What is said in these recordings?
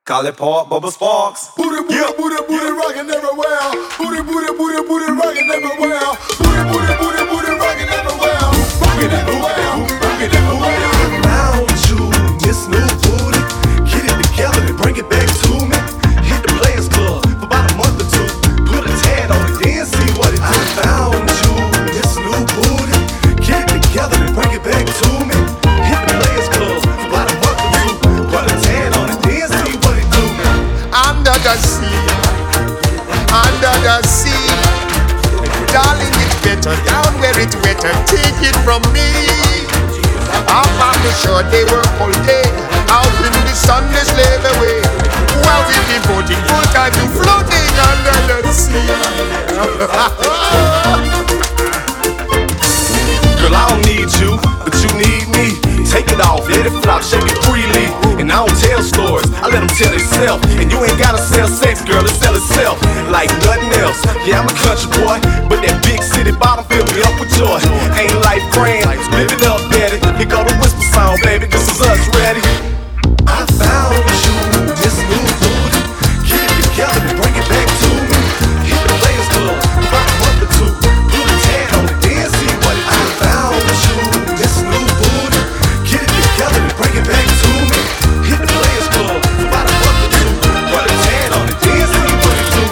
Call it Port Bubba Sparks. Booty, booty, booty, booty, rockin' everywhere. Booty, booty, booty, booty, rockin' everywhere. Booty, booty, booty, booty, rockin' everywhere. Rockin' everywhere, rockin' everywhere. I found you, Miss New Booty. Get it together and bring it back to me. Hit the Players Club for about a month or two. Put a tad on it, then see what it do. I found you, Miss New Booty. Get it together and bring it back to me. Hit the Players Club for about a month or two. Put a tad on it, then see what it do. Under the sea, under the sea, darling, it's better down where it's wetter. Take it from me. Up on the shore they work all day, out in the sun they slave away, while we devoting full time to floating under the sea. Girl, I don't need you, but you need me. Take it off, let it flop, shake it freely. And I don't tell stories, I let them tell themselves. And you ain't gotta sell sex, girl, it sell itself like nothing else. Yeah, I'm a country boy, but that big city bottom fill me up with joy. Ain't life grand, live it up, daddy. Here go the whisper sound, baby, this is us, ready? I found you, this new booty. Get it together and bring it back to me. Hit the Players Club, about a month or two. Put a tad on it, then see what it do. I found you, this new booty. Get it together and bring it back to me. Hit the Players Club, about a month or two. Put a tad on it, then see what it do.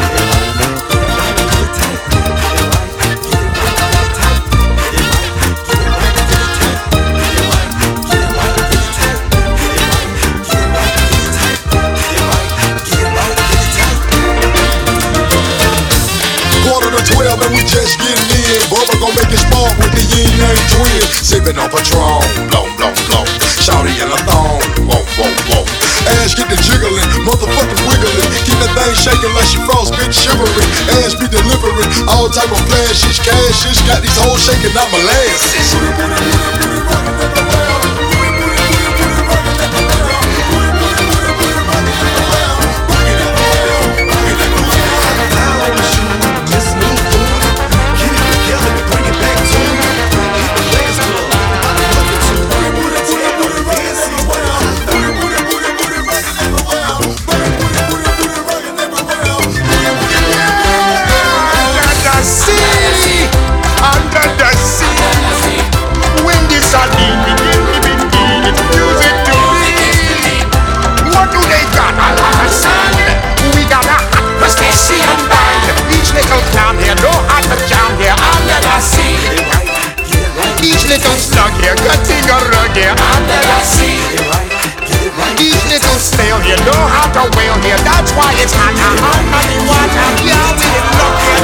Quarter to 12 and we just getting in. Bubba gon' make it smart with the yin yang twin. Sippin' on Patron, blow, blow, blow. Shawty in a thong, whoa, whoa, whoa. Ass get the jiggling, motherfucking wiggling. Keep that thing shaking like she frostbit shivering. Ass be delivering all type of flashes, cashes. Got these hoes shaking out my lashes. Under the sea, when the sardine begin to be feeding, music to me. What do they got? A lot of sand. We got a hot crustacean band. Each little clown here, no hot to jam here. Under the sea, each little slug here, cutting a rug here. Under the sea, each little snail here, know how to whale here. That's why it's hot under the water. Yeah, we look here.